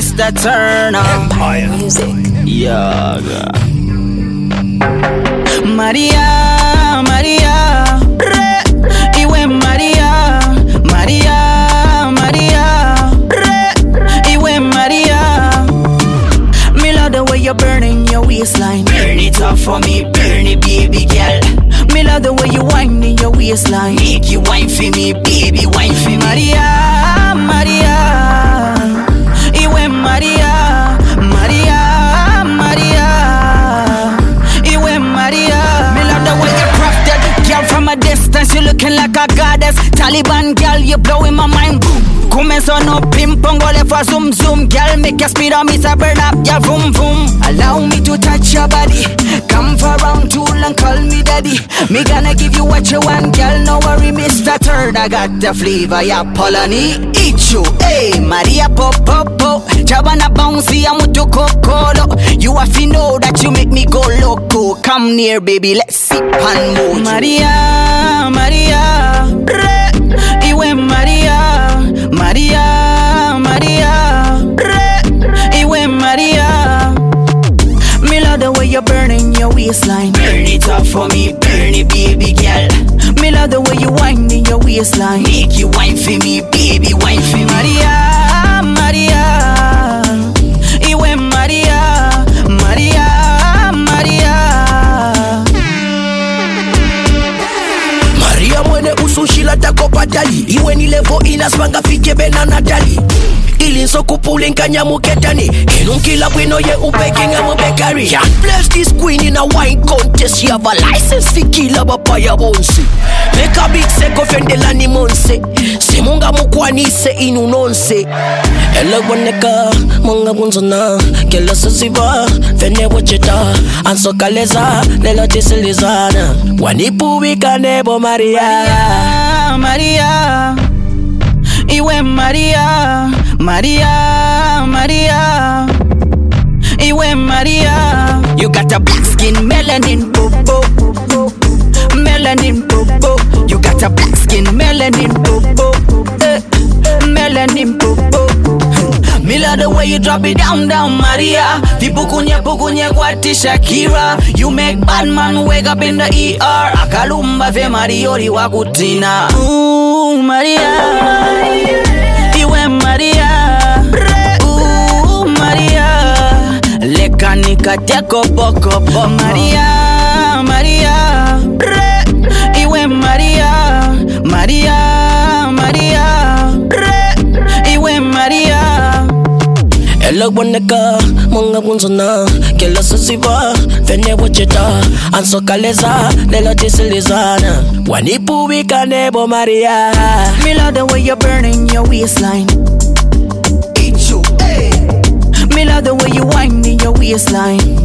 Mr. Turner. Empire Music. Yeah. Maria, Maria, re, iwe Maria, Maria, Maria, re, iwe Maria. Me love the way you're burning your waistline. Burn it up for me, burn it, baby girl. Me love the way you whine in your waistline. Make you whine for me, baby, whine for me. Maria, Maria, iwe Maria, Maria, Maria, iwe Maria. Me love the way you crafted, girl, from a distance you looking like a goddess. Taliban girl, you blowing my mind. Come so no ping pong, go left for zoom zoom, girl. Make your speed on me, so burn up, yeah, boom boom. Allow me to touch your body. Come for round two and call me daddy. Me gonna give you what you want, girl. No worry, Mr. Turd. I got the flavor, yeah, Polony. Eat you, hey, Maria pop pop pop. Jabana bouncy, I'm with you cocolo. You have to know that you make me go loco. Come near, baby, let's sip and move. Maria, Maria, re, iwe Maria. Maria, Maria, re, iwe Maria. Me love the way you're burning your waistline. Burn it up for me, burn it, baby girl. Me love the way you whine in your waistline. Make you whine for me, baby, whine for me. Maria, Maria, iwe Maria, Maria, Maria. Maria mwene usushila tako patali. Iwe ni levo inaspanga fike bena natali. Ilinso kupulinka nyamuketani. Kenunkila bwino ye upekinga mubekari. Can't bless this queen in a wine contest. You have a license fi kila bapaya bonsi. Make a big seko fendelani monse. Simunga mukwanise inunonse. Ela boneka monga bunzona. Kela sasiva fene wacheta. Anso kaleza lelo tisilizana. Wanipu wika nebo Maria. Maria, Maria, iwe Maria, Maria, Maria, iwe Maria. You got a black skin, melanin bobo, melanin bobo. You got a black skin, melanin bobo, melanin bobo. Me love the way you drop it down, down, Maria. Pukunye kwati Shakira. You make bad man wake up in the ER. Akalumba ve Mariori wakutina. Ooh, Maria, iwe Maria, ooh, Maria. Lekanika teko boko boko. Maria, Maria, iwe Maria, Maria, Maria, iwe Maria. Ela boneka monga bunzona. Kela sasiva fene wacheta. Anso kaleza lelo tisilizana. Wanipu wika nebo Maria. Me love the way you're burning your waistline. Eat you, hey. Me love the way you whine in your waistline.